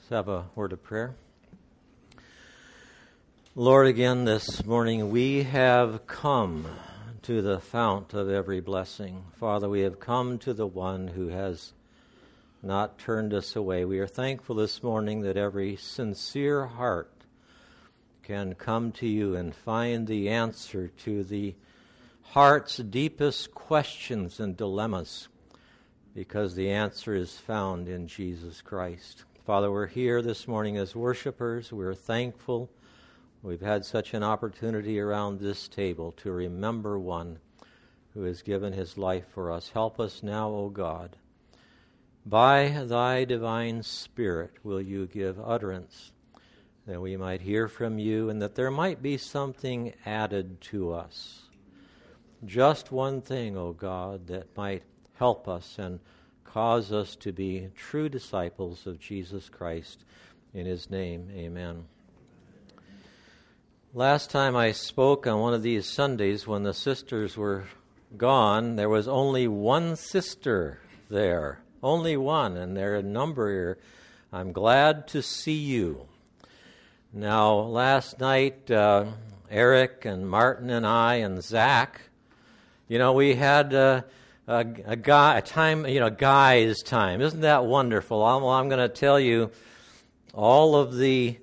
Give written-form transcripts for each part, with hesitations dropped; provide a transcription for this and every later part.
Let's have a word of prayer. Lord, again this morning we have come to the fount of every blessing. Father, we have come to the one who has not turned us away. We are thankful this morning that every sincere heart can come to you and find the answer to the heart's deepest questions and dilemmas, because the answer is found in Jesus Christ. Father, we're here this morning as worshipers. We're thankful we've had such an opportunity around this table to remember one who has given his life for us. Help us now, O God. By thy divine Spirit will you give utterance, that we might hear from you and that there might be something added to us. Just one thing, O God, that might help us and cause us to be true disciples of Jesus Christ. In his name, amen. Last time I spoke on one of these Sundays when the sisters were gone, there was only one sister there. Only one, and there are a number here. I'm glad to see you. Now, last night, Eric and Martin and I and Zach, we had a guy's time. Isn't that wonderful? I'm going to tell you, all of the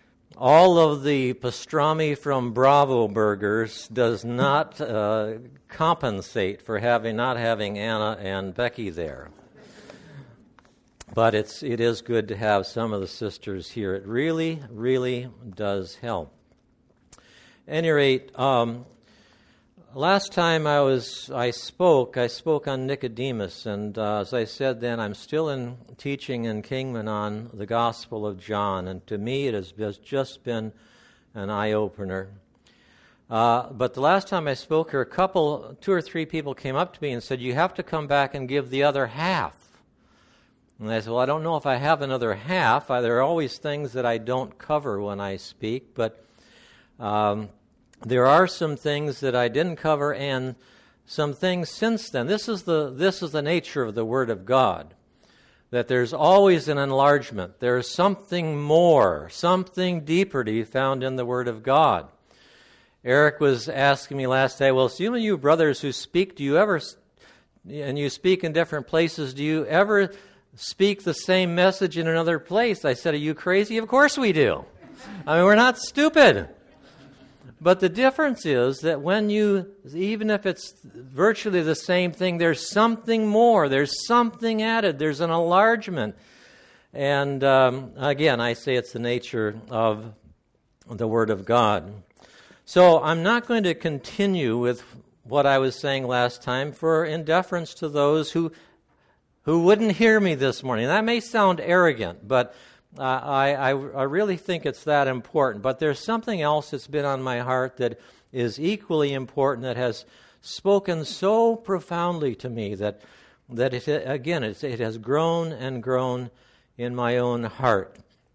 pastrami from Bravo Burgers does not compensate for not having Anna and Becky there. But it is good to have some of the sisters here. It really, really does help. At any rate, last time I spoke on Nicodemus, and as I said then, I'm still teaching in Kingman on the Gospel of John, and to me it has just been an eye-opener. But the last time I spoke here, two or three people came up to me and said, you have to come back and give the other half. And I said, well, I don't know if I have another half. There are always things that I don't cover when I speak, but there are some things that I didn't cover and some things since then. This is the nature of the Word of God, that there's always an enlargement. There's something more, something deeper to be found in the Word of God. Eric was asking me last day, well, so you brothers who speak, and you speak in different places, do you ever speak the same message in another place? I said, are you crazy? Of course we do. We're not stupid. But the difference is that even if it's virtually the same thing, there's something more, there's something added, there's an enlargement. And again, I say it's the nature of the Word of God. So I'm not going to continue with what I was saying last time in deference to those who wouldn't hear me this morning. That may sound arrogant, but I really think it's that important. But there's something else that's been on my heart that is equally important, that has spoken so profoundly to me that it has grown and grown in my own heart.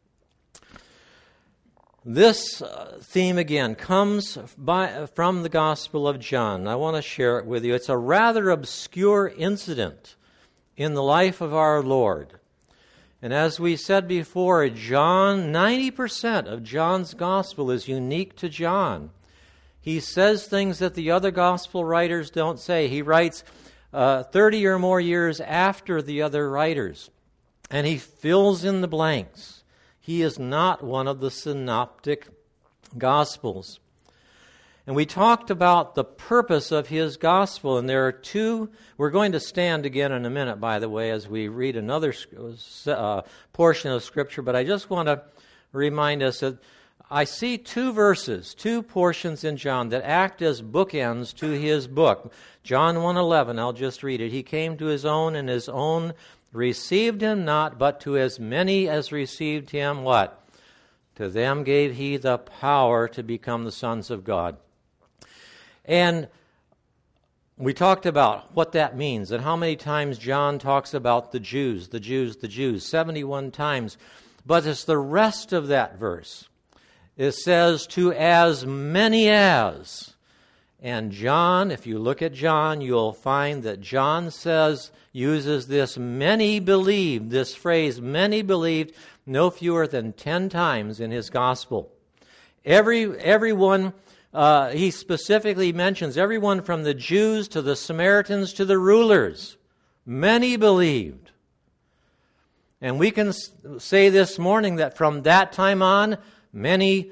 This theme again comes from the Gospel of John. I want to share it with you. It's a rather obscure incident in the life of our Lord. And as we said before, 90% of John's Gospel is unique to John. He says things that the other Gospel writers don't say. He writes 30 or more years after the other writers, and he fills in the blanks. He is not one of the synoptic Gospels. And we talked about the purpose of his gospel, and there are two. We're going to stand again in a minute, by the way, as we read another portion of Scripture, but I just want to remind us that I see two portions in John that act as bookends to his book. John 1:11, I'll just read it. He came to his own, and his own received him not, but to as many as received him, what? To them gave he the power to become the sons of God. And we talked about what that means and how many times John talks about the Jews, 71 times. But it's the rest of that verse. It says, to as many as. And John, if you look at John, you'll find that John uses this many believed, this phrase, many believed, no fewer than 10 times in his gospel. Everyone, he specifically mentions everyone from the Jews to the Samaritans to the rulers. Many believed. And we can say this morning that from that time on, many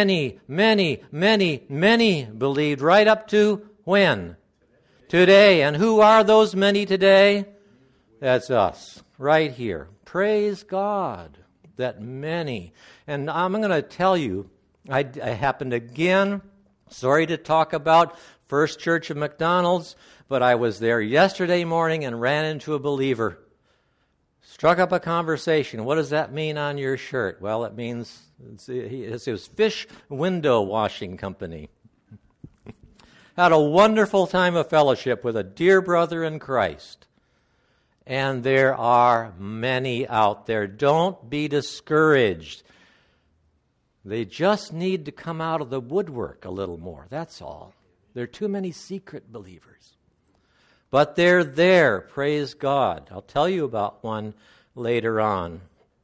believed, right up to when? Today. And who are those many today? That's us, right here. Praise God that many. And I'm going to tell you, I happened again, sorry to talk about First Church of McDonald's, but I was there yesterday morning and ran into a believer. Struck up a conversation. What does that mean on your shirt? Well, it means it was Fish Window Washing Company. Had a wonderful time of fellowship with a dear brother in Christ. And there are many out there. Don't be discouraged. They just need to come out of the woodwork a little more. That's all. There are too many secret believers. But they're there, praise God. I'll tell you about one later on.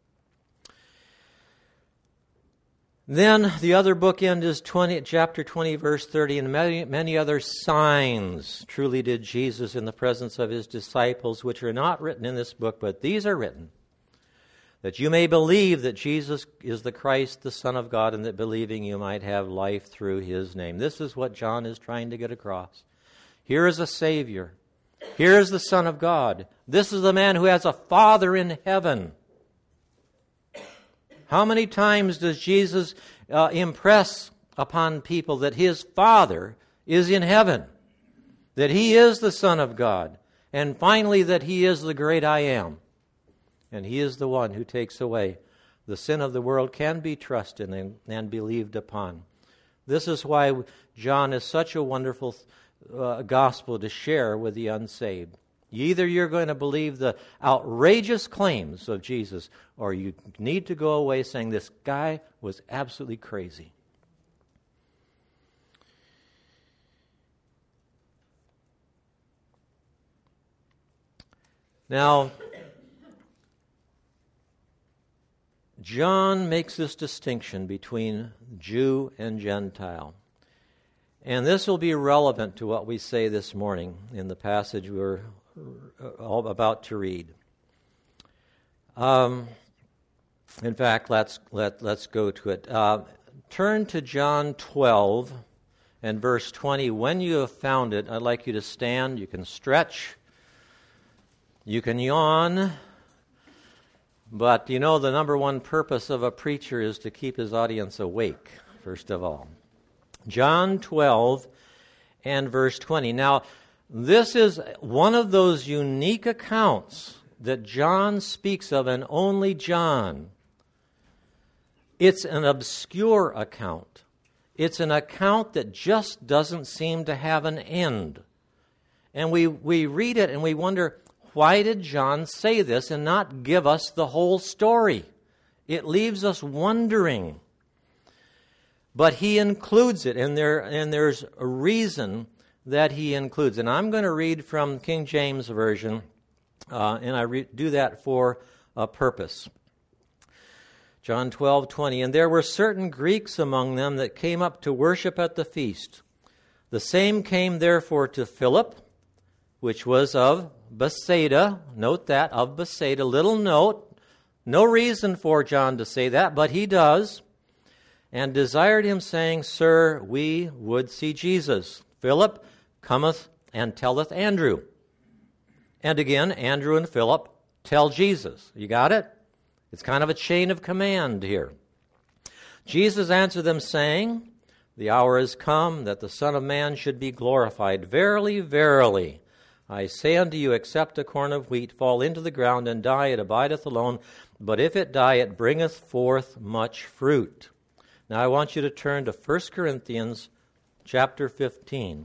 Then the other bookend is chapter 20, verse 30, and many other signs truly did Jesus in the presence of his disciples, which are not written in this book, but these are written, that you may believe that Jesus is the Christ, the Son of God, and that believing you might have life through his name. This is what John is trying to get across. Here is a Savior. Here is the Son of God. This is the man who has a Father in heaven. How many times does Jesus impress upon people that his Father is in heaven, that he is the Son of God, and finally that he is the great I am, and he is the one who takes away the sin of the world, can be trusted and believed upon. This is why John is such a wonderful gospel to share with the unsaved. Either you're going to believe the outrageous claims of Jesus, or you need to go away saying this guy was absolutely crazy. Now, John makes this distinction between Jew and Gentile. And this will be relevant to what we say this morning in the passage we're all about to read. In fact, let's go to it. Turn to John 12 and verse 20. When you have found it, I'd like you to stand. You can stretch. You can yawn. But you know, the number one purpose of a preacher is to keep his audience awake, first of all. John 12 and verse 20. Now, this is one of those unique accounts that John speaks of, and only John. It's an obscure account. It's an account that just doesn't seem to have an end. And we read it and we wonder, why did John say this and not give us the whole story? It leaves us wondering. But he includes it, and there's a reason that he includes. And I'm going to read from King James Version, and I do that for a purpose. John 12:20, and there were certain Greeks among them that came up to worship at the feast. The same came therefore to Philip, which was of Bethsaida. Note that, of Bethsaida. Little note. No reason for John to say that, but he does. And desired him, saying, Sir, we would see Jesus. Philip cometh and telleth Andrew. And again, Andrew and Philip tell Jesus. You got it? It's kind of a chain of command here. Jesus answered them, saying, The hour is come that the Son of Man should be glorified. Verily, verily, I say unto you, except a corn of wheat fall into the ground and die, it abideth alone. But if it die, it bringeth forth much fruit. Now I want you to turn to 1 Corinthians chapter 15.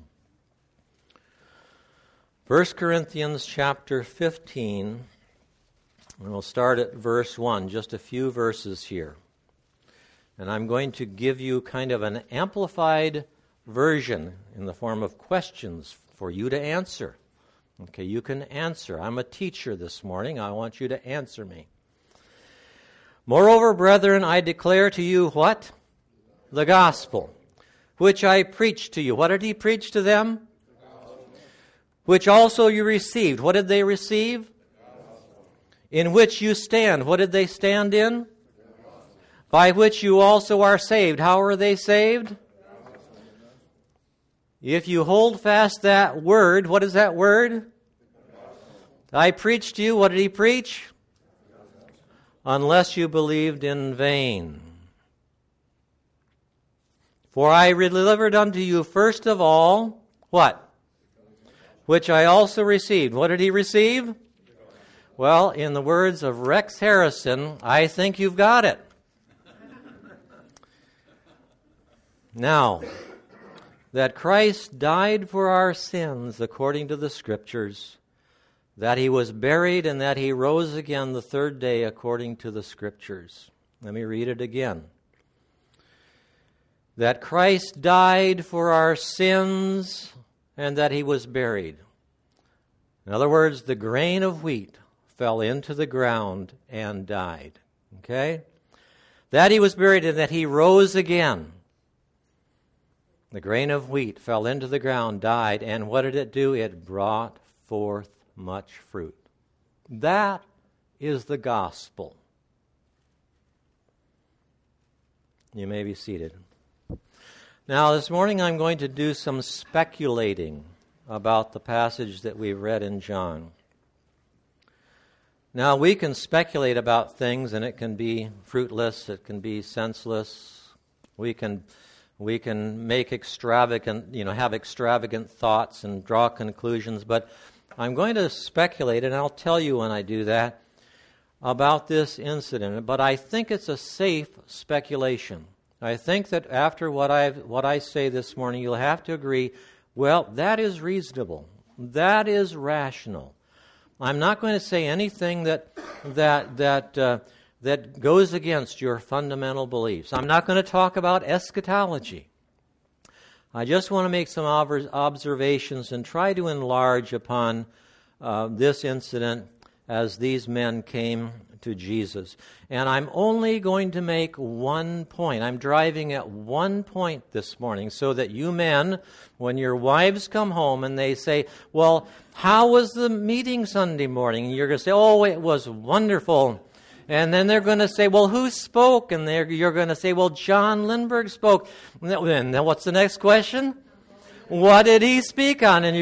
1 Corinthians chapter 15, and we'll start at verse 1, just a few verses here. And I'm going to give you kind of an amplified version in the form of questions for you to answer. Okay, you can answer. I'm a teacher this morning. I want you to answer me. Moreover, brethren, I declare to you what? The gospel, which I preached to you. What did he preach to them? Which also you received. What did they receive? In which you stand. What did they stand in? By which you also are saved. How are they saved? If you hold fast that word, what is that word? I preached to you. What did he preach? Unless you believed in vain. For I delivered unto you first of all, what? Which I also received. What did he receive? Well, in the words of Rex Harrison, I think you've got it. Now, that Christ died for our sins according to the Scriptures, that he was buried and that he rose again the third day according to the Scriptures. Let me read it again. That Christ died for our sins and that he was buried. In other words, the grain of wheat fell into the ground and died. Okay? That he was buried and that he rose again. The grain of wheat fell into the ground, died, and what did it do? It brought forth much fruit. That is the gospel. You may be seated. Now, this morning I'm going to do some speculating about the passage that we read in John. Now, we can speculate about things, and it can be fruitless, it can be senseless. We can make extravagant, have extravagant thoughts and draw conclusions, but I'm going to speculate, and I'll tell you when I do that, about this incident. But I think it's a safe speculation. I think that after what I say this morning, you'll have to agree, well, that is reasonable. That is rational. I'm not going to say anything that goes against your fundamental beliefs. I'm not going to talk about eschatology. I just want to make some observations and try to enlarge upon this incident as these men came to Jesus. And I'm only going to make one point. I'm driving at one point this morning so that you men, when your wives come home and they say, well, how was the meeting Sunday morning? And you're going to say, oh, it was wonderful. And then they're going to say, well, who spoke? And you're going to say, well, John Lindberg spoke. And then what's the next question? What did he speak on? And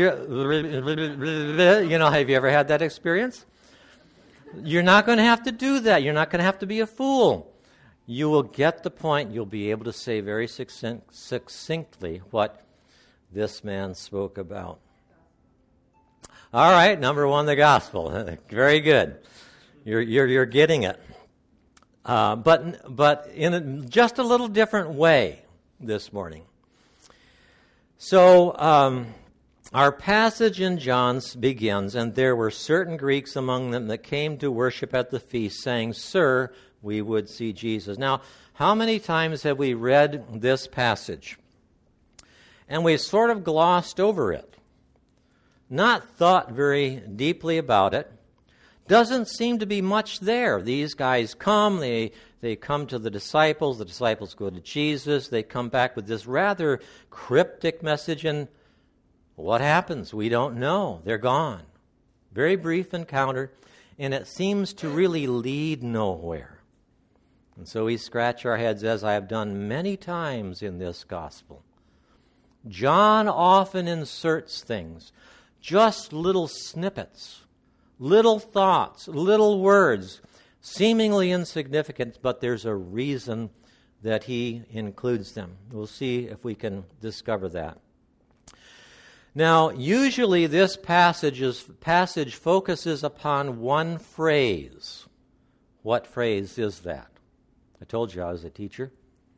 have you ever had that experience? You're not going to have to do that. You're not going to have to be a fool. You will get the point. You'll be able to say very succinctly what this man spoke about. All right, number one, the gospel. Very good. You're getting it, but in just a little different way this morning. So our passage in John begins, and there were certain Greeks among them that came to worship at the feast, saying, "Sir, we would see Jesus." Now, how many times have we read this passage, and we sort of glossed over it, not thought very deeply about it? Doesn't seem to be much there. These guys come, they come to the disciples go to Jesus, they come back with this rather cryptic message, and what happens? We don't know. They're gone. Very brief encounter, and it seems to really lead nowhere. And so we scratch our heads, as I have done many times in this gospel. John often inserts things, just little snippets, little thoughts, little words, seemingly insignificant, but there's a reason that he includes them. We'll see if we can discover that. Now, usually this passage focuses upon one phrase. What phrase is that? I told you I was a teacher.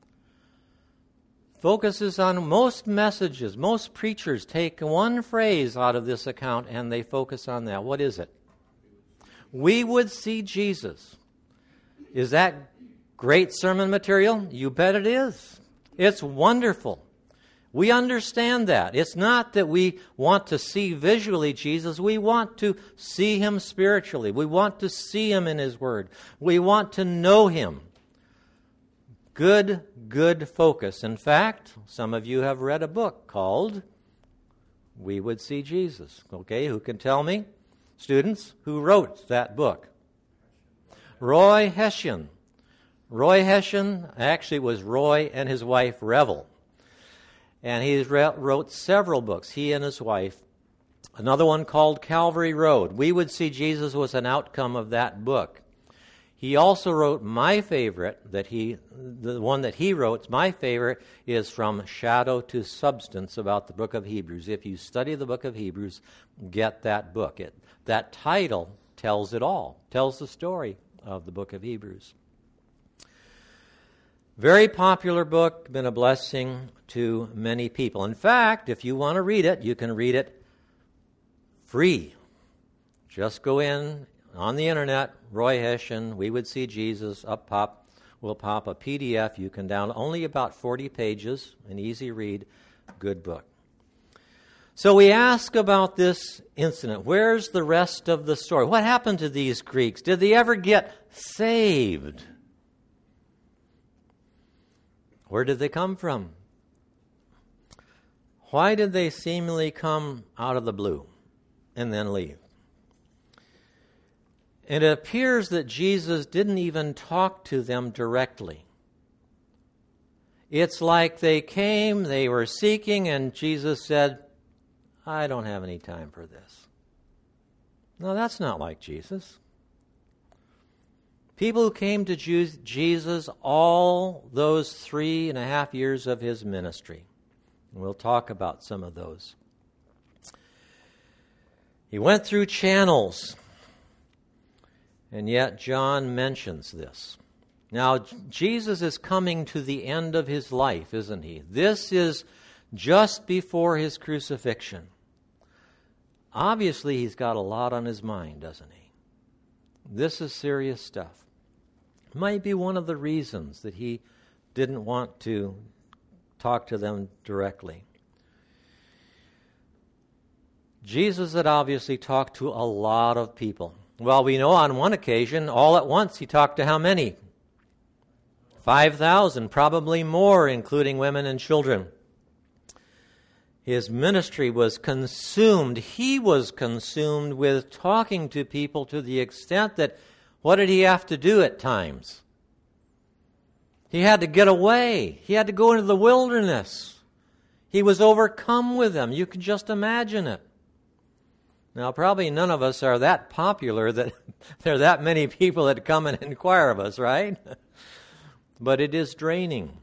Focuses on most messages. Most preachers take one phrase out of this account and they focus on that. What is it? We would see Jesus. Is that great sermon material? You bet it is. It's wonderful. We understand that. It's not that we want to see visually Jesus. We want to see Him spiritually. We want to see Him in His Word. We want to know Him. Good focus. In fact, some of you have read a book called We Would See Jesus. Okay, who can tell me? Students, who wrote that book? Roy Hession. Roy Hession, actually it was Roy and his wife Revel. And he wrote several books, he and his wife. Another one called Calvary Road. We Would See Jesus was an outcome of that book. He also wrote my favorite, the one that he wrote, my favorite, is From Shadow to Substance about the book of Hebrews. If you study the book of Hebrews, get that book. That title tells it all, tells the story of the book of Hebrews. Very popular book, been a blessing to many people. In fact, if you want to read it, you can read it free. Just go in on the internet, Roy Hession, We Would See Jesus, will pop a PDF. You can download, only about 40 pages, an easy read, good book. So we ask about this incident. Where's the rest of the story? What happened to these Greeks? Did they ever get saved? Where did they come from? Why did they seemingly come out of the blue and then leave? And it appears that Jesus didn't even talk to them directly. It's like they came, they were seeking, and Jesus said, I don't have any time for this. No, that's not like Jesus. People who came to Jesus all those 3.5 years of his ministry. And we'll talk about some of those. He went through channels, and yet John mentions this. Now, Jesus is coming to the end of his life, isn't he? This is just before his crucifixion. Obviously, he's got a lot on his mind, doesn't he? This is serious stuff. Might be one of the reasons that he didn't want to talk to them directly. Jesus had obviously talked to a lot of people. Well, we know on one occasion, all at once, he talked to how many? 5,000, probably more, including women and children. His ministry was consumed. He was consumed with talking to people to the extent that, what did he have to do at times? He had to get away. He had to go into the wilderness. He was overcome with them. You can just imagine it. Now, probably none of us are that popular that there are that many people that come and inquire of us, right? But it is draining.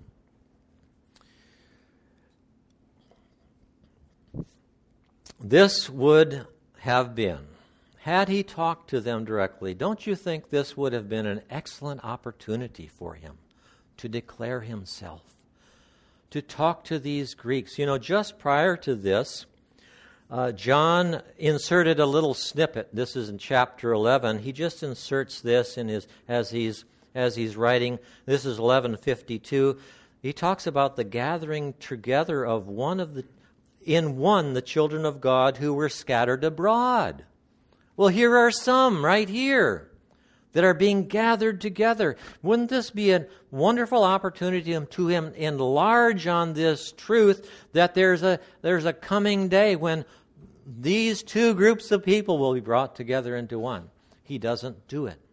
This would have been, had he talked to them directly, don't you think this would have been an excellent opportunity for him to declare himself, to talk to these Greeks? You know, just prior to this, John inserted a little snippet. This is in chapter 11. He just inserts this in his as he's writing. This is 11:52. He talks about the gathering together of the children of God who were scattered abroad. Well, here are some right here that are being gathered together. Wouldn't this be a wonderful opportunity to him enlarge on this truth that there's a coming day when these two groups of people will be brought together into one? He doesn't do it.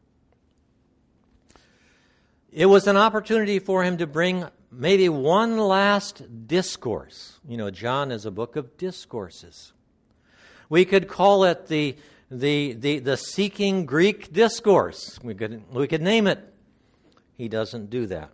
It was an opportunity for him to bring maybe one last discourse. You know, John is a book of discourses. We could call it the Seeking Greek Discourse. We could name it. He doesn't do that.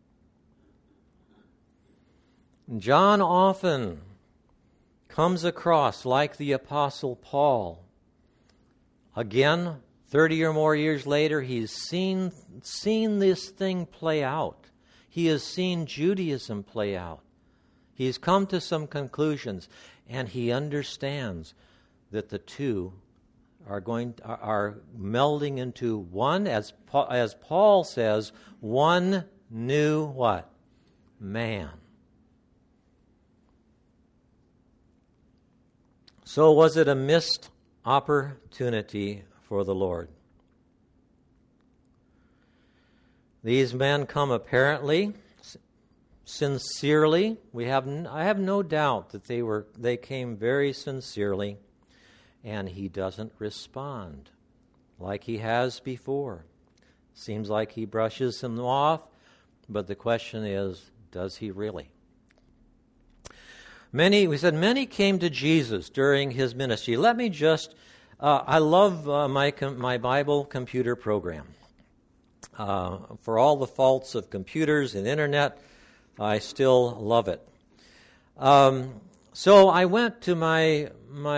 John often comes across like the Apostle Paul. Again, 30 or more years later, he's seen this thing play out. He has seen Judaism play out. He's come to some conclusions, and he understands that the two are melding into one, as Paul says, one new what? Man. So was it a missed opportunity for the Lord? These men come apparently sincerely. I have no doubt that they came very sincerely, and he doesn't respond like he has before. Seems like he brushes them off, but the question is, does he really? Many came to Jesus during his ministry. Let me just, I love my Bible computer program. For all the faults of computers and internet, I still love it. So I went to my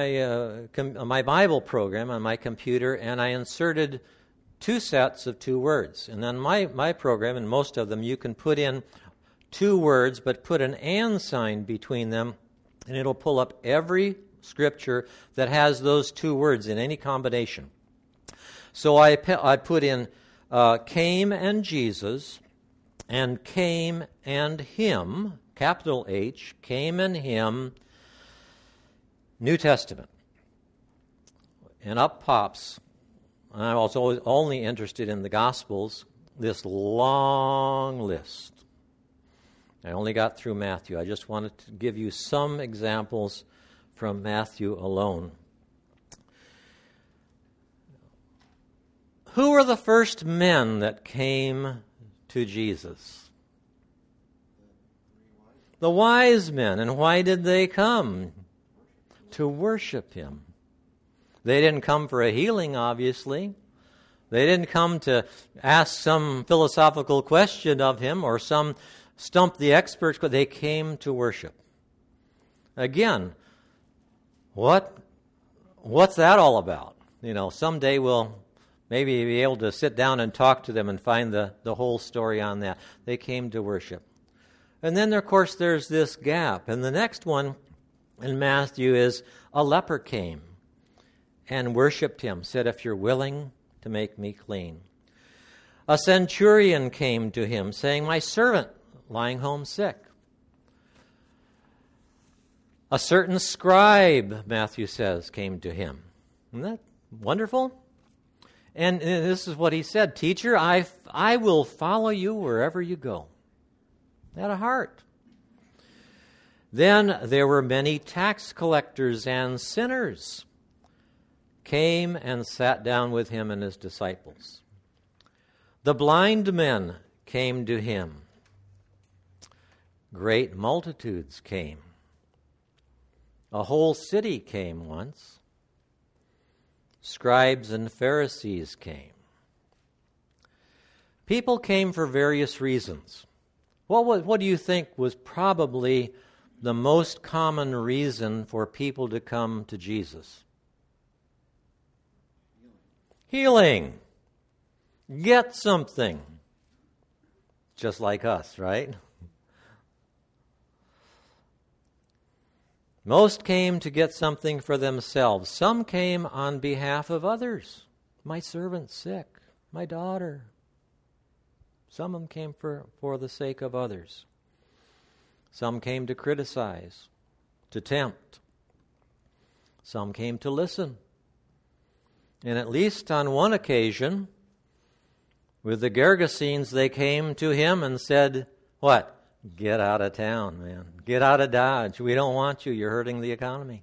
Bible program on my computer, and I inserted 2 sets of 2 words. And on my program, and most of them, you can put in 2 words, but put an and sign between them, and it'll pull up every scripture that has those 2 words in any combination. So I put in came and Jesus, and came and him, capital H, came and him, New Testament. And up pops, and I was always only interested in the Gospels, this long list. I only got through Matthew. I just wanted to give you some examples from Matthew alone. Who were the first men that came to Jesus? The wise men. And why did they come? To worship him. They didn't come for a healing, obviously. They didn't come to ask some philosophical question of him or some stump the experts, but they came to worship. Again, what's that all about? Someday we'll maybe be able to sit down and talk to them and find the whole story on that. They came to worship. And then, of course, there's this gap. And the next one in Matthew is a leper came and worshipped him, said, if you're willing to make me clean. A centurion came to him, saying, my servant lying home sick. A certain scribe, Matthew says, came to him. Isn't that wonderful? And this is what he said, teacher, I will follow you wherever you go. Had a heart. Then there were many tax collectors and sinners came and sat down with him and his disciples. The blind men came to him. Great multitudes came. A whole city came once. Scribes and Pharisees came. People came for various reasons. What do you think was probably the most common reason for people to come to Jesus? Healing. Get something. Just like us, right? Most came to get something for themselves. Some came on behalf of others. My servant's sick. My daughter. Some of them came for the sake of others. Some came to criticize, to tempt. Some came to listen. And at least on one occasion, with the Gergesenes, they came to him and said, what? Get out of town, man. Get out of Dodge. We don't want you. You're hurting the economy.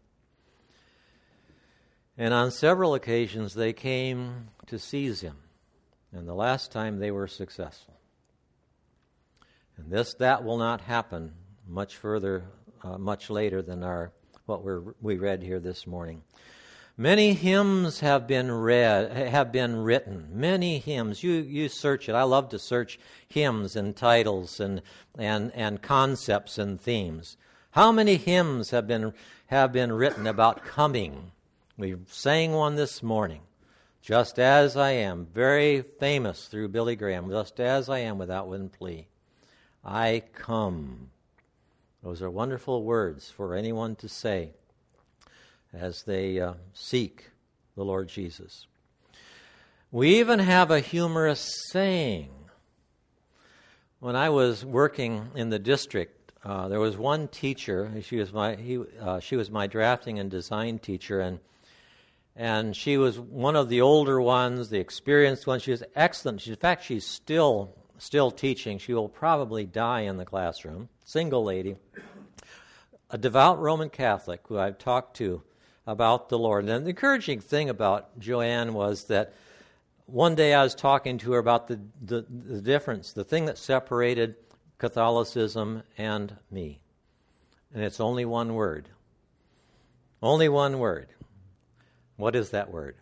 And on several occasions, they came to seize him. And the last time they were successful. And that will not happen much later than what we read here this morning. Many hymns have been written. Many hymns. You search it. I love to search hymns and titles and concepts and themes. How many hymns have been written about coming? We sang one this morning. Just as I am, very famous through Billy Graham. Just as I am, without one plea, I come. Those are wonderful words for anyone to say as they seek the Lord Jesus. We even have a humorous saying. When I was working in the district, There was one teacher. She was my drafting and design teacher, and she was one of the older ones, the experienced one. She was excellent. In fact, she's still teaching. She will probably die in the classroom. Single lady, a devout Roman Catholic who I've talked to about the Lord. And the encouraging thing about Joanne was that one day I was talking to her about the difference, the thing that separated Catholicism and me. And it's only one word. Only one word. What is that word?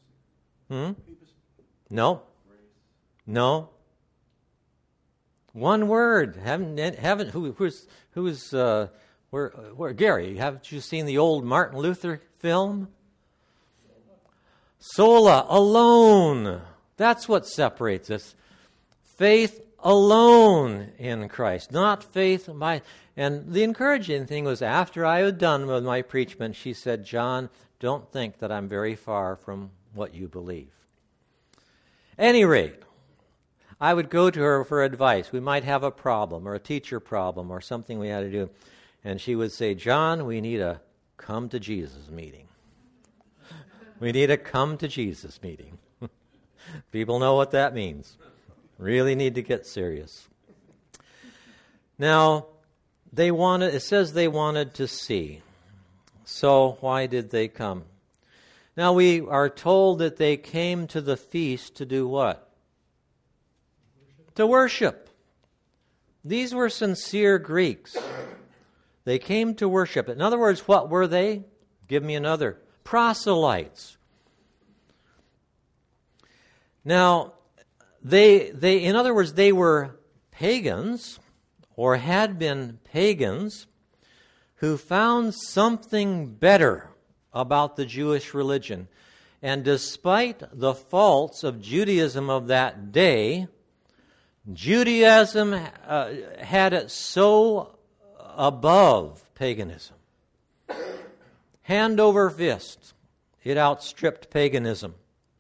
No. No. One word. Where Gary, haven't you seen the old Martin Luther film? Sola, alone. That's what separates us. Faith alone in Christ, not faith by. And the encouraging thing was after I had done with my preachment, she said, John, don't think that I'm very far from what you believe. Any rate, I would go to her for advice. We might have a problem or a teacher problem or something we had to do. And she would say, John, we need a come to Jesus meeting. We need a come to Jesus meeting. People know what that means. Really need to get serious. Now, it says they wanted to see. So why did they come? Now we are told that they came to the feast to do what? To worship. These were sincere Greeks. They came to worship. In other words, what were they? Give me another. Proselytes. Now, in other words, they were pagans or had been pagans who found something better about the Jewish religion. And despite the faults of Judaism of that day, Judaism had it so above paganism. Hand over fist, it outstripped paganism.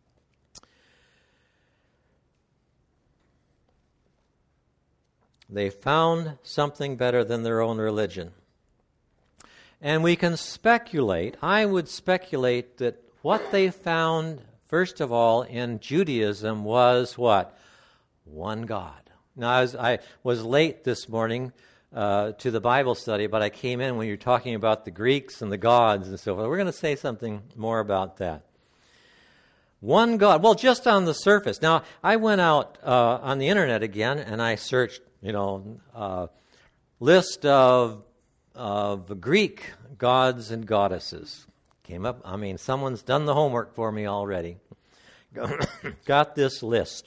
They found something better than their own religion. And we can speculate, I would speculate that what they found, first of all, in Judaism was what? One God. Now, I was late this morning to the Bible study, but I came in when you were talking about the Greeks and the gods and so forth. We're going to say something more about that. One God. Well, just on the surface. Now, I went out on the internet again, and I searched, list of Greek gods and goddesses. Came up, someone's done the homework for me already. Got this list.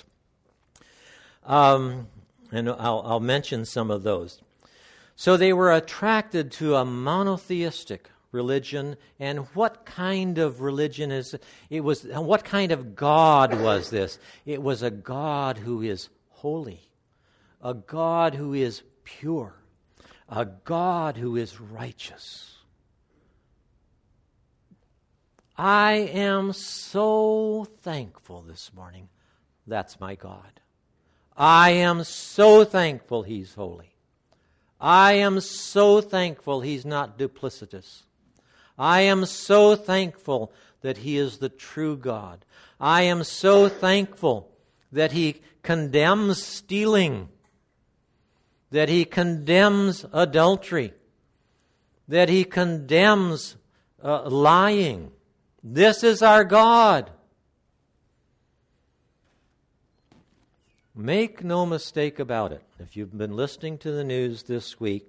And I'll mention some of those. So they were attracted to a monotheistic religion, and what kind of religion what kind of God was this? It was a God who is holy, a God who is pure, a God who is righteous. I am so thankful this morning. That's my God. I am so thankful He's holy. I am so thankful He's not duplicitous. I am so thankful that He is the true God. I am so thankful that He condemns stealing, that He condemns adultery, that He condemns lying. This is our God. Make no mistake about it. If you've been listening to the news this week,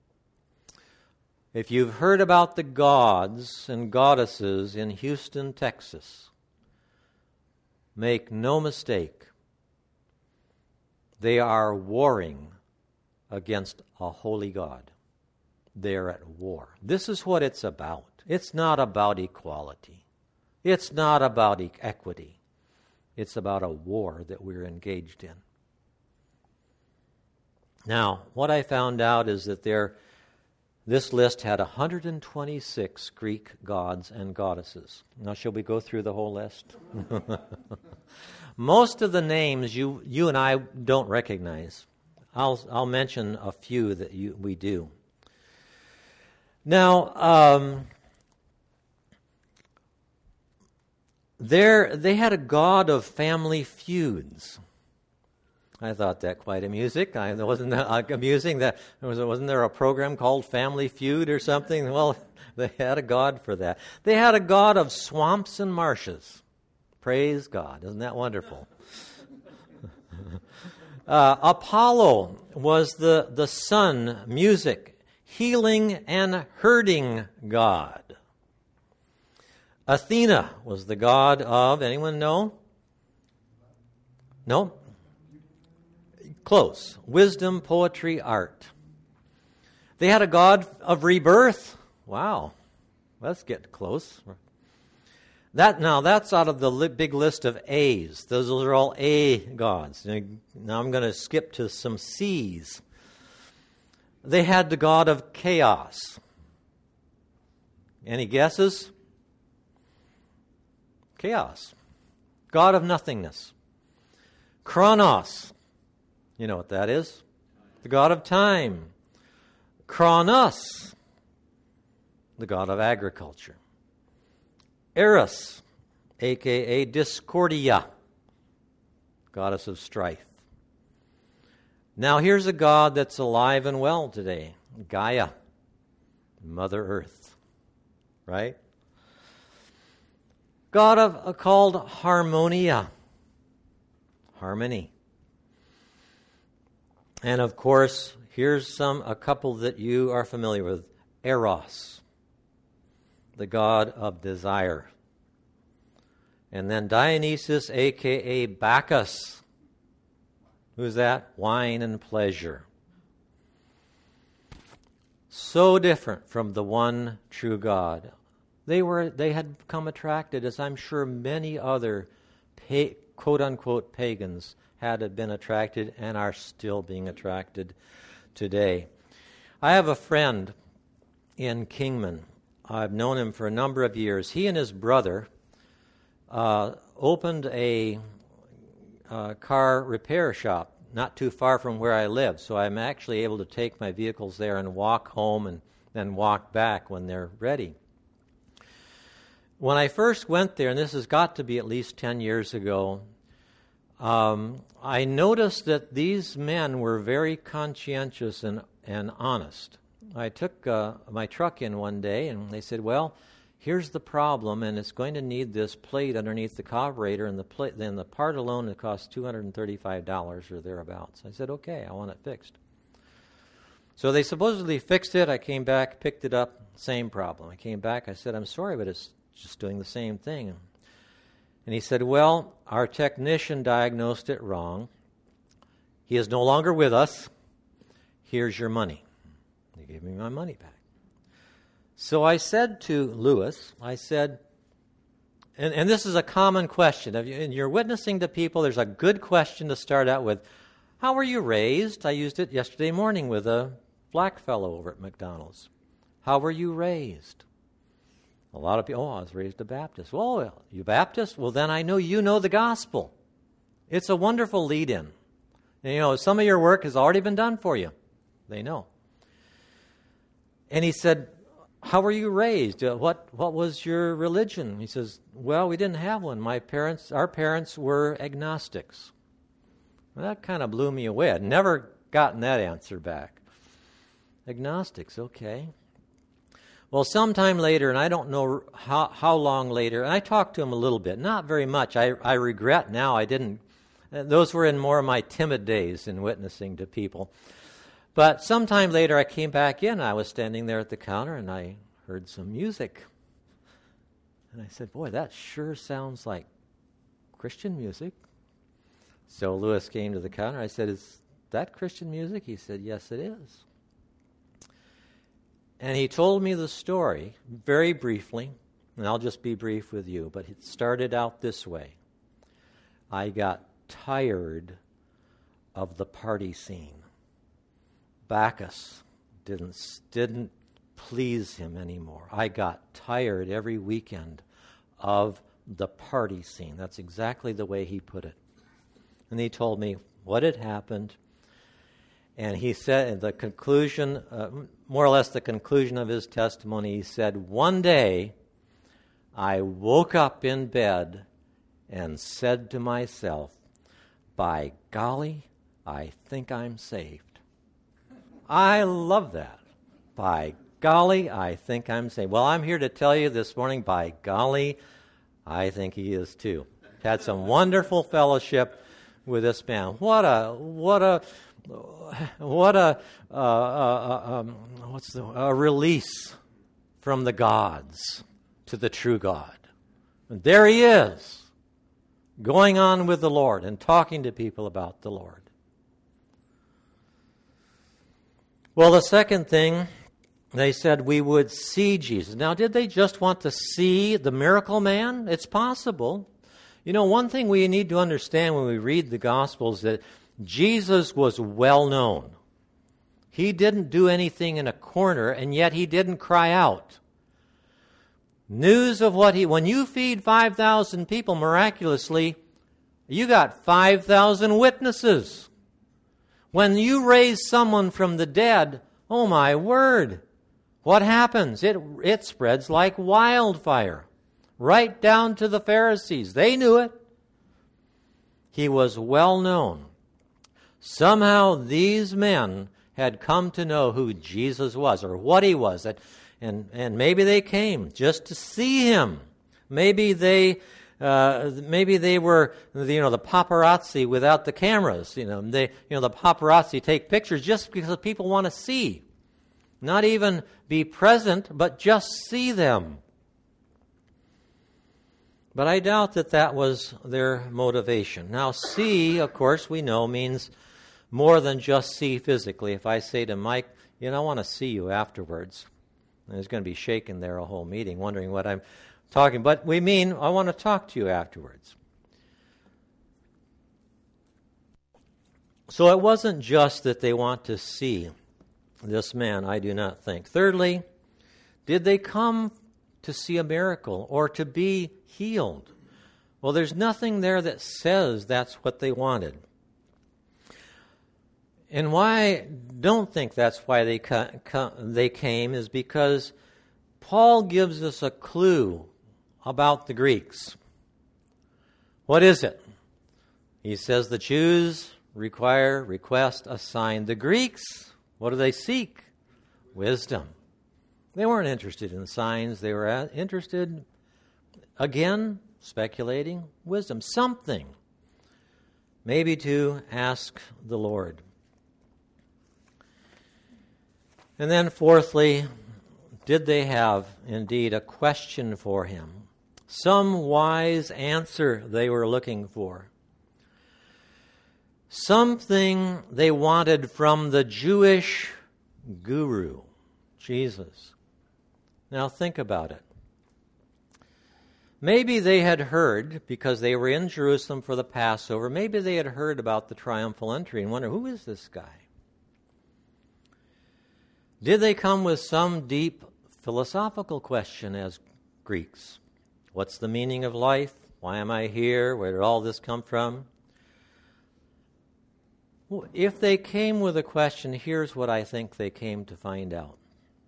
if you've heard about the gods and goddesses in Houston, Texas, make no mistake, they are warring against a holy God. They are at war. This is what it's about. It's not about equality. It's not about equity. It's about a war that we're engaged in. Now, what I found out is that this list had 126 Greek gods and goddesses. Now, shall we go through the whole list? Most of the names you and I don't recognize. I'll mention a few that we do. Now, they had a god of family feuds. I thought that quite amusing. Wasn't that amusing? Wasn't there a program called Family Feud or something? Well, they had a god for that. They had a god of swamps and marshes. Praise God. Isn't that wonderful? Apollo was the sun, music, healing, and herding god. Athena was the god of, anyone know? No? Close. Wisdom, poetry, art. They had a god of rebirth. Wow. Let's get close. That's out of the big list of A's. Those are all A gods. Now I'm going to skip to some C's. They had the god of chaos. Any guesses? Chaos. God of nothingness. Kronos. You know what that is? The god of time. Kronos. The god of agriculture. Eris, a.k.a. Discordia, goddess of strife. Now here's a god that's alive and well today. Gaia, Mother Earth. Right? God called Harmonia, harmony. And of course, here's a couple that you are familiar with. Eros, the god of desire. And then Dionysus, a.k.a. Bacchus. Who's that? Wine and pleasure. So different from the one true God. They had become attracted, as I'm sure many other quote-unquote pagans had been attracted and are still being attracted today. I have a friend in Kingman. I've known him for a number of years. He and his brother opened a car repair shop not too far from where I live, so I'm actually able to take my vehicles there and walk home and then walk back when they're ready. When I first went there, and this has got to be at least 10 years ago, I noticed that these men were very conscientious and honest. I took my truck in one day, and they said, well, here's the problem, and it's going to need this plate underneath the carburetor, and the part alone it costs $235 or thereabouts. I said, okay, I want it fixed. So they supposedly fixed it. I came back, picked it up, same problem. I came back, I said, I'm sorry, but it's just doing the same thing. And he said, well, our technician diagnosed it wrong. He is no longer with us. Here's your money. He gave me my money back. So I said to Lewis, I said, and this is a common question. And you're witnessing to people, there's a good question to start out with. How were you raised? I used it yesterday morning with a black fellow over at McDonald's. How were you raised? A lot of people, I was raised a Baptist. Well, you Baptist? Well, then I know you know the gospel. It's a wonderful lead-in. And, some of your work has already been done for you. They know. And he said, how were you raised? What was your religion? He says, well, we didn't have one. Our parents were agnostics. Well, that kind of blew me away. I'd never gotten that answer back. Agnostics, okay. Well, sometime later, and I don't know how long later, and I talked to him a little bit, not very much. I regret now I didn't. Those were in more of my timid days in witnessing to people. But sometime later I came back in. I was standing there at the counter, and I heard some music. And I said, boy, that sure sounds like Christian music. So Lewis came to the counter. I said, is that Christian music? He said, yes, it is. And he told me the story very briefly, and I'll just be brief with you, but it started out this way. I got tired of the party scene. Bacchus didn't please him anymore. I got tired every weekend of the party scene. That's exactly the way he put it. And he told me what had happened. And he said, in the conclusion, more or less the conclusion of his testimony, he said, "One day I woke up in bed and said to myself, 'By golly, I think I'm saved.'" I love that. By golly, I think I'm saved. Well, I'm here to tell you this morning, by golly, I think he is too. Had some wonderful fellowship with this man. What a release from the gods to the true God. And there he is, going on with the Lord and talking to people about the Lord. Well, the second thing, they said we would see Jesus. Now, did they just want to see the miracle man? It's possible. You know, one thing we need to understand when we read the Gospels is that Jesus was well known. He didn't do anything in a corner, and yet he didn't cry out. News of when you feed 5,000 people miraculously, you got 5,000 witnesses. When you raise someone from the dead, oh my word, what happens? It spreads like wildfire, right down to the Pharisees. They knew it. He was well known. Somehow these men had come to know who Jesus was or what he was. And maybe they came just to see him. Maybe they were, the paparazzi without the cameras. The paparazzi take pictures just because people want to see. Not even be present, but just see them. But I doubt that was their motivation. Now, see, of course, we know means more than just see physically. If I say to Mike, I want to see you afterwards, and he's going to be shaking there a whole meeting, wondering what I'm talking. But we mean, I want to talk to you afterwards. So it wasn't just that they want to see this man, I do not think. Thirdly, did they come to see a miracle or to be healed? Well, there's nothing there that says that's what they wanted. And why I don't think that's why they came is because Paul gives us a clue about the Greeks. What is it? He says the Jews request a sign. The Greeks, what do they seek? Wisdom. They weren't interested in signs. They were interested, again, speculating, wisdom. Something, maybe to ask the Lord. And then fourthly, did they have indeed a question for him? Some wise answer they were looking for. Something they wanted from the Jewish guru, Jesus. Now think about it. Maybe they had heard, because they were in Jerusalem for the Passover, maybe they had heard about the triumphal entry and wondered, who is this guy? Did they come with some deep philosophical question as Greeks? What's the meaning of life? Why am I here? Where did all this come from? Well, if they came with a question, here's what I think they came to find out.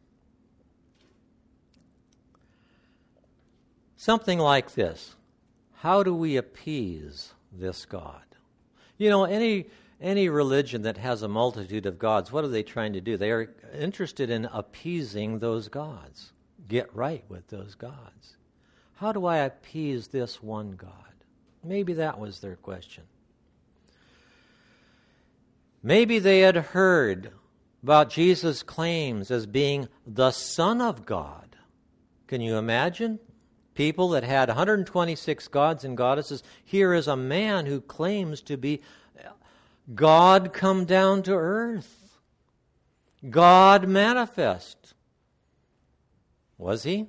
Something like this. How do we appease this God? Any religion that has a multitude of gods, what are they trying to do? They are interested in appeasing those gods. Get right with those gods. How do I appease this one God? Maybe that was their question. Maybe they had heard about Jesus' claims as being the Son of God. Can you imagine? People that had 126 gods and goddesses. Here is a man who claims to be God come down to earth. God manifest. Was he?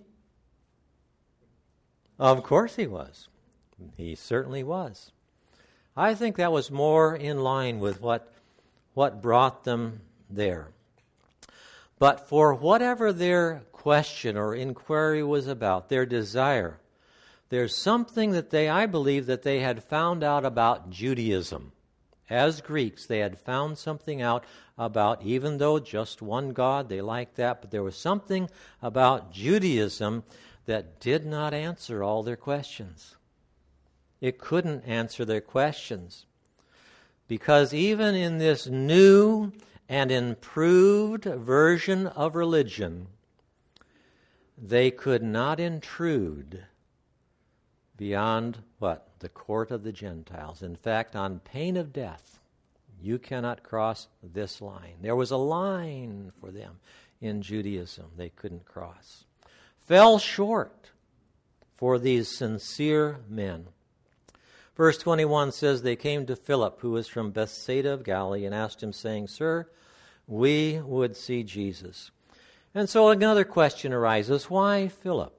Of course he was. He certainly was. I think that was more in line with what brought them there. But for whatever their question or inquiry was about, their desire, there's something that I believe that they had found out about Judaism as Greeks, they had found something out about, even though just one God, they liked that, but there was something about Judaism that did not answer all their questions. It couldn't answer their questions. Because even in this new and improved version of religion, they could not intrude beyond what? The court of the Gentiles. In fact, on pain of death, you cannot cross this line. There was a line for them in Judaism they couldn't cross. Fell short for these sincere men. Verse 21 says, they came to Philip, who was from Bethsaida of Galilee, and asked him, saying, Sir, we would see Jesus. And so another question arises, why Philip?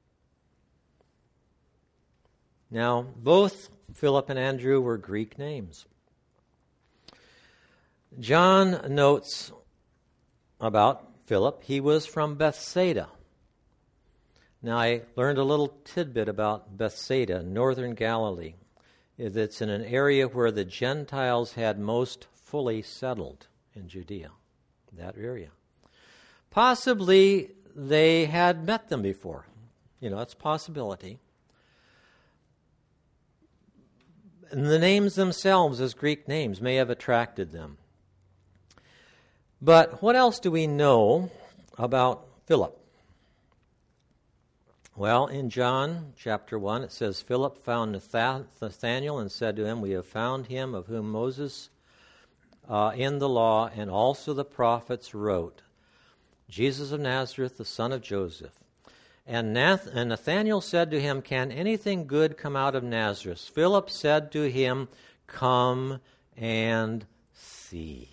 Now, both Philip and Andrew were Greek names. John notes about Philip, he was from Bethsaida. Now, I learned a little tidbit about Bethsaida, northern Galilee. It's in an area where the Gentiles had most fully settled in Judea, that area. Possibly they had met them before. That's a possibility. And the names themselves as Greek names may have attracted them. But what else do we know about Philip? Well, in John chapter 1, it says, Philip found Nathanael and said to him, We have found him of whom Moses in the law and also the prophets wrote, Jesus of Nazareth, the son of Joseph. And Nathanael said to him, Can anything good come out of Nazareth? Philip said to him, Come and see.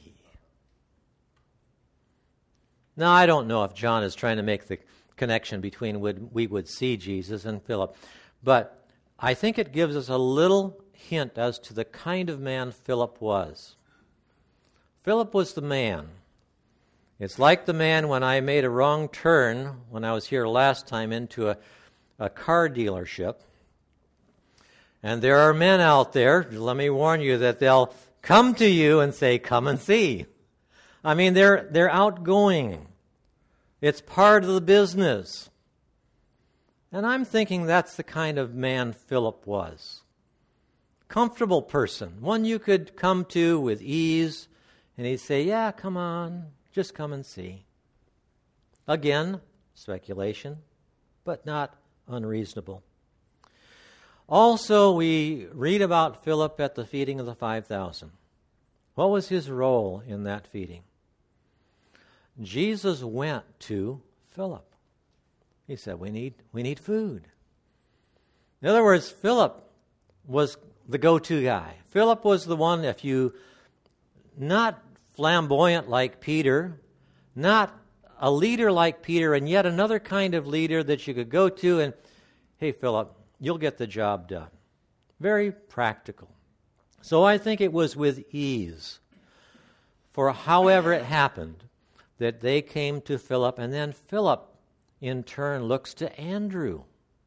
Now, I don't know if John is trying to make the connection between we would see Jesus and Philip, but I think it gives us a little hint as to the kind of man Philip was. Philip was the man. It's like the man when I made a wrong turn when I was here last time into a car dealership. And there are men out there, let me warn you, that they'll come to you and say, come and see. I mean, they're outgoing. It's part of the business. And I'm thinking that's the kind of man Philip was. Comfortable person, one you could come to with ease, and he'd say, yeah, come on, just come and see. Again, speculation, but not unreasonable. Also, we read about Philip at the feeding of the 5,000. What was his role in that feeding? Jesus went to Philip. He said, we need food. In other words, Philip was the go-to guy. Philip was the one, if you, not flamboyant like Peter, not a leader like Peter, and yet another kind of leader that you could go to and, hey, Philip, you'll get the job done. Very practical. So I think it was with ease, for however it happened, that they came to Philip, and then Philip, in turn, looks to Andrew,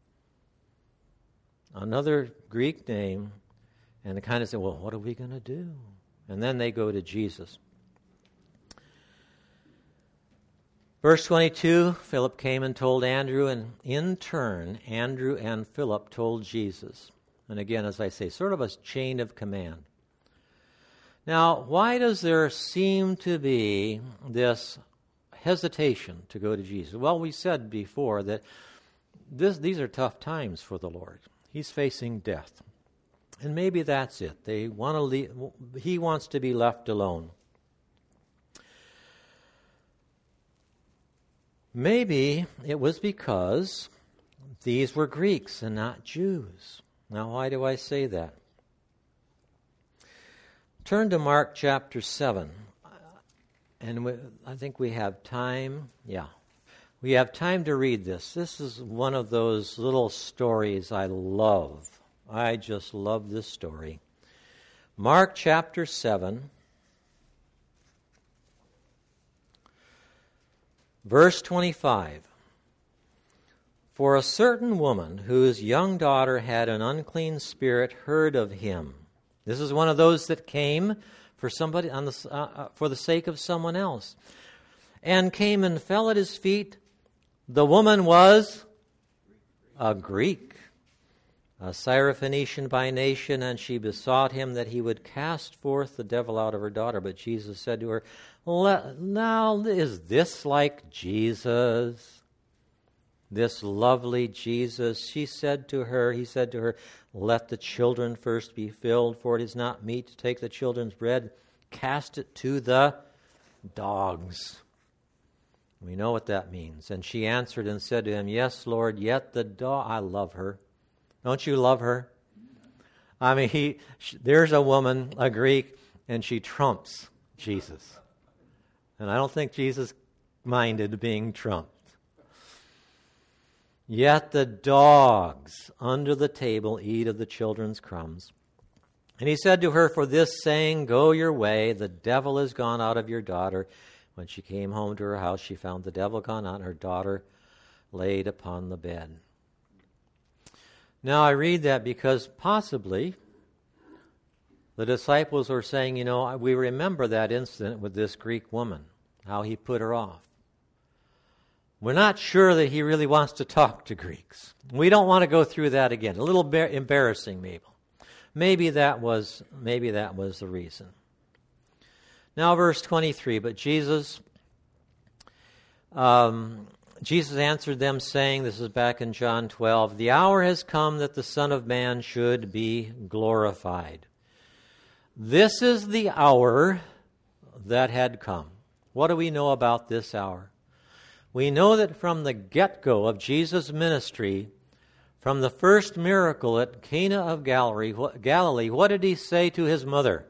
another Greek name, and they kind of say, well, what are we going to do? And then they go to Jesus. Verse 22, Philip came and told Andrew, and in turn, Andrew and Philip told Jesus. And again, as I say, sort of a chain of command. Now, why does there seem to be this hesitation to go to Jesus? Well, we said before that these are tough times for the Lord. He's facing death. And maybe that's it. He wants to be left alone. Maybe it was because these were Greeks and not Jews. Now, why do I say that? Turn to Mark chapter 7. And I think we have time. Yeah. We have time to read this. This is one of those little stories I love. I just love this story. Mark chapter 7, verse 25. For a certain woman whose young daughter had an unclean spirit heard of him. This is one of those that came for somebody for the sake of someone else, and came and fell at his feet. The woman was a Greek, a Syrophoenician by nation, and she besought him that he would cast forth the devil out of her daughter. But Jesus said to her, "Now is this like Jesus? This lovely Jesus?" He said to her, "Let the children first be filled, for it is not meet to take the children's bread, cast it to the dogs." We know what that means. And she answered and said to him, "Yes, Lord, yet the dog..." I love her. Don't you love her? I mean, there's a woman, a Greek, and she trumps Jesus. And I don't think Jesus minded being trumped. "Yet the dogs under the table eat of the children's crumbs." And he said to her, "For this saying, go your way, the devil is gone out of your daughter." When she came home to her house, she found the devil gone out and her daughter laid upon the bed. Now I read that because possibly the disciples were saying, we remember that incident with this Greek woman, how he put her off. We're not sure that he really wants to talk to Greeks. We don't want to go through that again. A little embarrassing, maybe. Maybe that was the reason. Now, verse 23. But Jesus answered them, saying, this is back in John 12, "The hour has come that the Son of Man should be glorified." This is the hour that had come. What do we know about this hour? We know that from the get-go of Jesus' ministry, from the first miracle at Cana of Galilee, what did he say to his mother?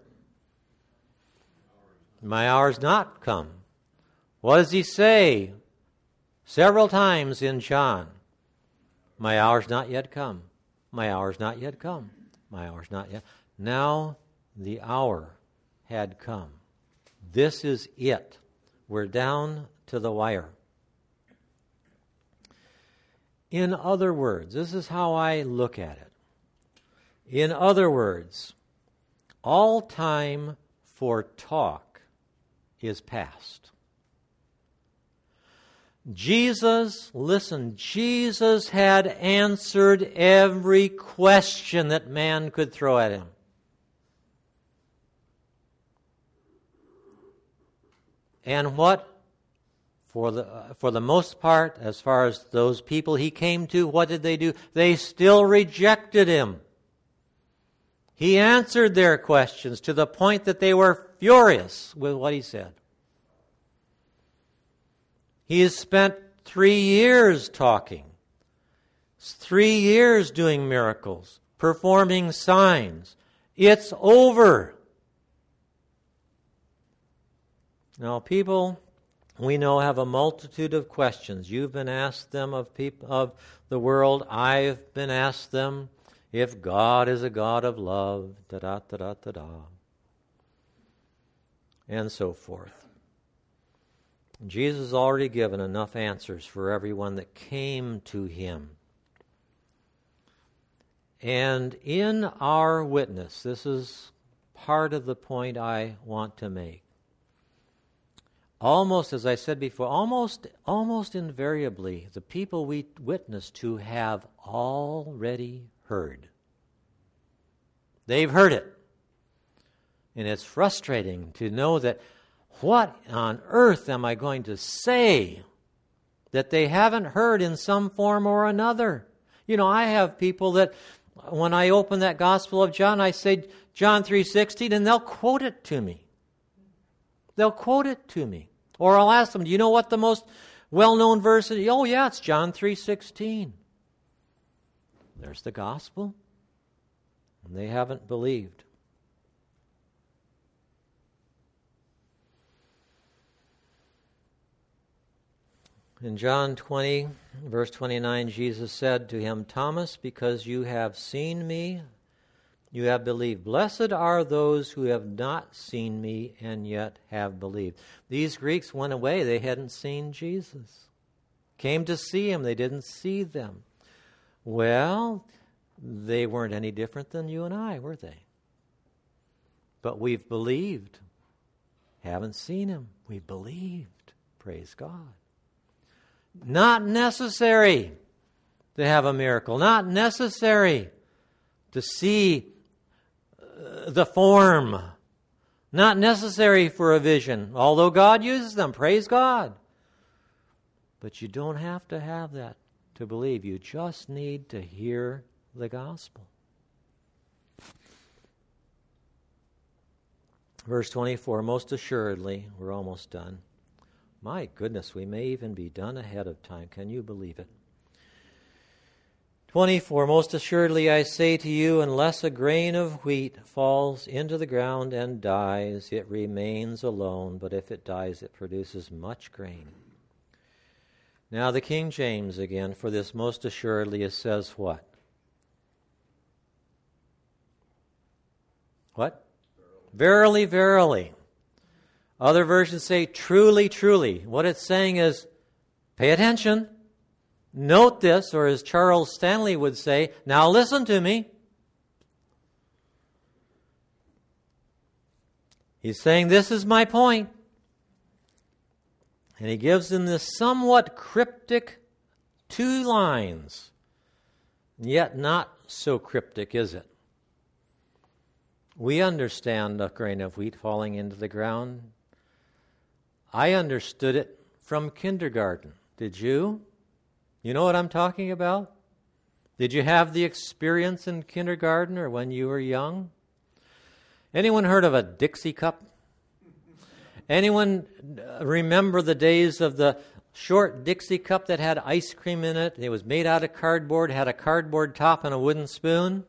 "My hour's not come." What does he say several times in John? "My hour's not yet come. My hour's not yet come. My hour's not yet." Now the hour had come. This is it. We're down to the wire. In other words, this is how I look at it. In other words, all time for talk is past. Jesus had answered every question that man could throw at him. And what? For the most part, as far as those people he came to, what did they do? They still rejected him. He answered their questions to the point that they were furious with what he said. He has spent 3 years talking, 3 years doing miracles, performing signs. It's over. Now, people, we know, have a multitude of questions. You've been asked them of people of the world. I've been asked them if God is a God of love, and so forth. Jesus has already given enough answers for everyone that came to him. And in our witness, this is part of the point I want to make. Almost, as I said before, almost invariably, the people we witness to have already heard. They've heard it. And it's frustrating to know that what on earth am I going to say that they haven't heard in some form or another? I have people that when I open that Gospel of John, I say John 3:16, and they'll quote it to me. They'll quote it to me. Or I'll ask them, do you know what the most well-known verse is? Oh, yeah, it's John 3:16. There's the gospel. And they haven't believed. In John 20, verse 29, Jesus said to him, "Thomas, because you have seen me, you have believed. Blessed are those who have not seen me and yet have believed." These Greeks went away. They hadn't seen Jesus. Came to see him. They didn't see them. Well, they weren't any different than you and I, were they? but we've believed. Haven't seen him. We've believed. Praise God. Not necessary to have a miracle. Not necessary to see the form. Not necessary for a vision, although God uses them. Praise God. But you don't have to have that to believe. You just need to hear the gospel. Verse 24, most assuredly, we're almost done. My goodness, we may even be done ahead of time. Can you believe it? 24, most assuredly I say to you, unless a grain of wheat falls into the ground and dies, it remains alone, but if it dies, it produces much grain. Now the King James again, for this most assuredly, it says what? What? Verily, verily. Other versions say truly, truly. What it's saying is, pay attention. Note this, or as Charles Stanley would say, now listen to me. He's saying, this is my point. And he gives them this somewhat cryptic 2 lines, yet not so cryptic, is it? We understand a grain of wheat falling into the ground. I understood it from kindergarten. Did you? You know what I'm talking about? Did you have the experience in kindergarten or when you were young? Anyone heard of a Dixie cup? Anyone remember the days of the short Dixie cup that had ice cream in it? It was made out of cardboard, had a cardboard top and a wooden spoon?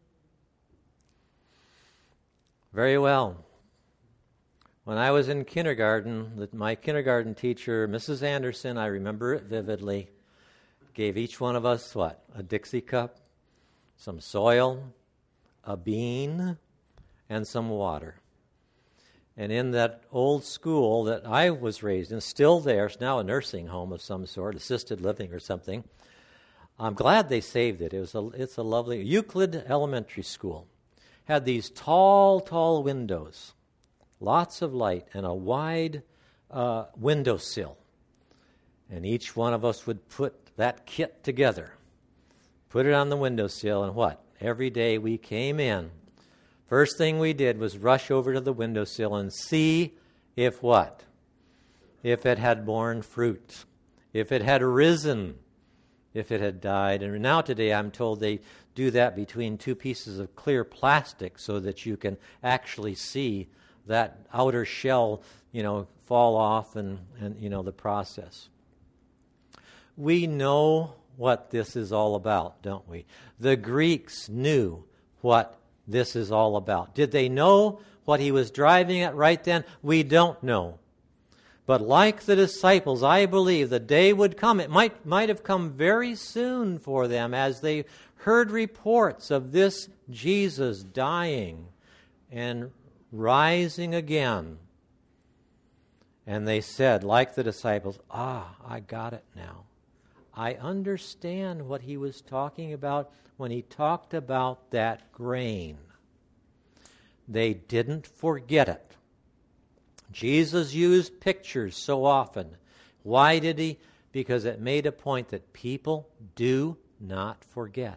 Very well. When I was in kindergarten, my kindergarten teacher, Mrs. Anderson, I remember it vividly, gave each one of us what? A Dixie cup, some soil, a bean, and some water. And in that old school that I was raised in, still there, it's now a nursing home of some sort, assisted living or something. I'm glad they saved it. It's a lovely Euclid Elementary School. Had these tall windows, lots of light, and a wide windowsill. And each one of us would put that kit together, put it on the windowsill, and what? Every day we came in. First thing we did was rush over to the windowsill and see if what? If it had borne fruit, if it had risen, if it had died. And now today I'm told they do that between 2 pieces of clear plastic so that you can actually see that outer shell, fall off and the process. We know what this is all about, don't we? The Greeks knew what this is all about. Did they know what he was driving at right then? We don't know. But like the disciples, I believe the day would come. It might have come very soon for them as they heard reports of this Jesus dying and rising again. And they said, like the disciples, I got it now. I understand what he was talking about when he talked about that grain. They didn't forget it. Jesus used pictures so often. Why did he? Because it made a point that people do not forget.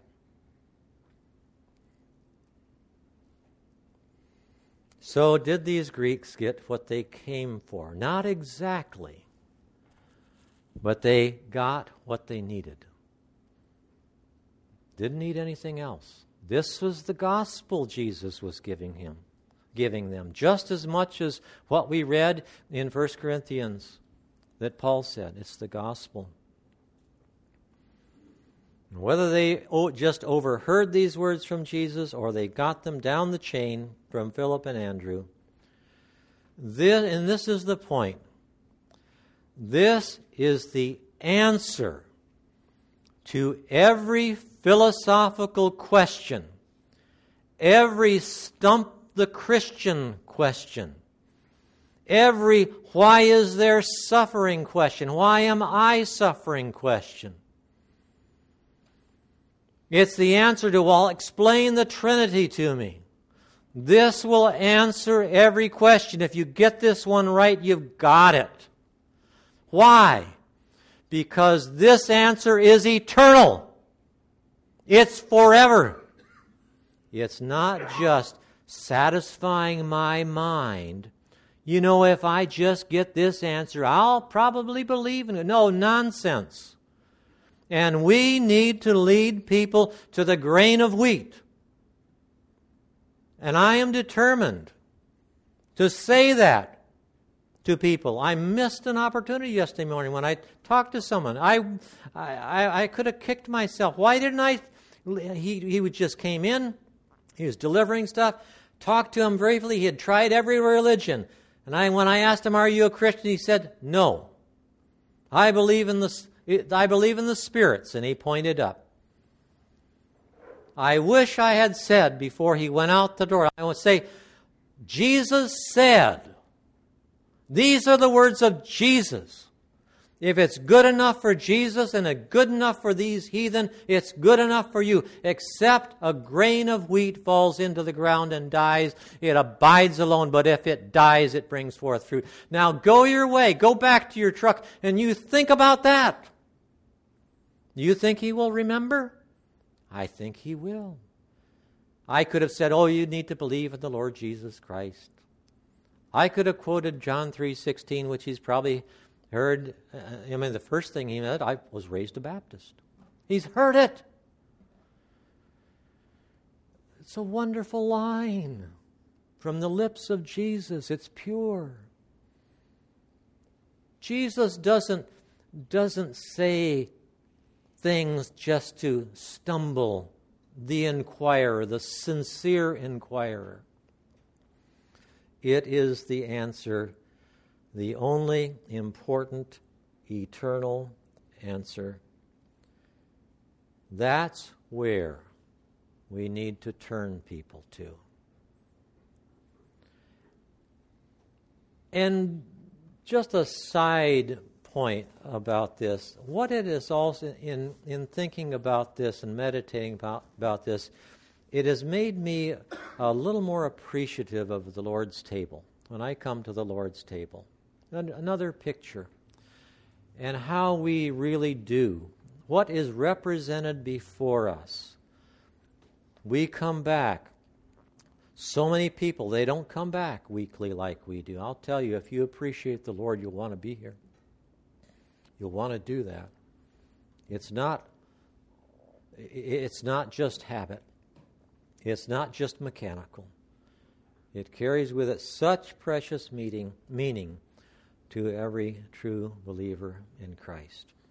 So did these Greeks get what they came for? Not exactly. But they got what they needed. Didn't need anything else. This was the gospel Jesus was giving them, just as much as what we read in 1 Corinthians that Paul said. It's the gospel. Whether they just overheard these words from Jesus or they got them down the chain from Philip and Andrew, this is the point. This is the answer to every philosophical question, every stump the Christian question, every why is there suffering question, why am I suffering question. It's the answer to, well, explain the Trinity to me. This will answer every question. If you get this one right, you've got it. Why? Because this answer is eternal. It's forever. It's not just satisfying my mind. You know, if I just get this answer, I'll probably believe in it. No, nonsense. And we need to lead people to the grain of wheat. And I am determined to say that to people. I missed an opportunity yesterday morning when I talked to someone. I could have kicked myself. Why didn't I? He just came in. He was delivering stuff. Talked to him briefly. He had tried every religion. And when I asked him, "Are you a Christian?" he said, "No. I believe in the spirits." And he pointed up. I wish I had said before he went out the door, I would say, Jesus said. These are the words of Jesus. If it's good enough for Jesus and it's good enough for these heathen, it's good enough for you. Except a grain of wheat falls into the ground and dies, it abides alone. But if it dies, it brings forth fruit. Now go your way. Go back to your truck and you think about that. Do you think he will remember? I think he will. I could have said, "Oh, you need to believe in the Lord Jesus Christ." I could have quoted John 3:16, which he's probably heard. The first thing he said, I was raised a Baptist. He's heard it. It's a wonderful line from the lips of Jesus. It's pure. Jesus doesn't say things just to stumble the inquirer, the sincere inquirer. It is the answer, the only important, eternal answer. That's where we need to turn people to. And just a side point about this, what it is also in thinking about this and meditating about this, it has made me a little more appreciative of the Lord's table when I come to the Lord's table. Another picture, and how we really do, what is represented before us. We come back. So many people, they don't come back weekly like we do. I'll tell you, if you appreciate the Lord, you'll want to be here. You'll want to do that. It's not just habit. It's not just mechanical. It carries with it such precious meaning to every true believer in Christ.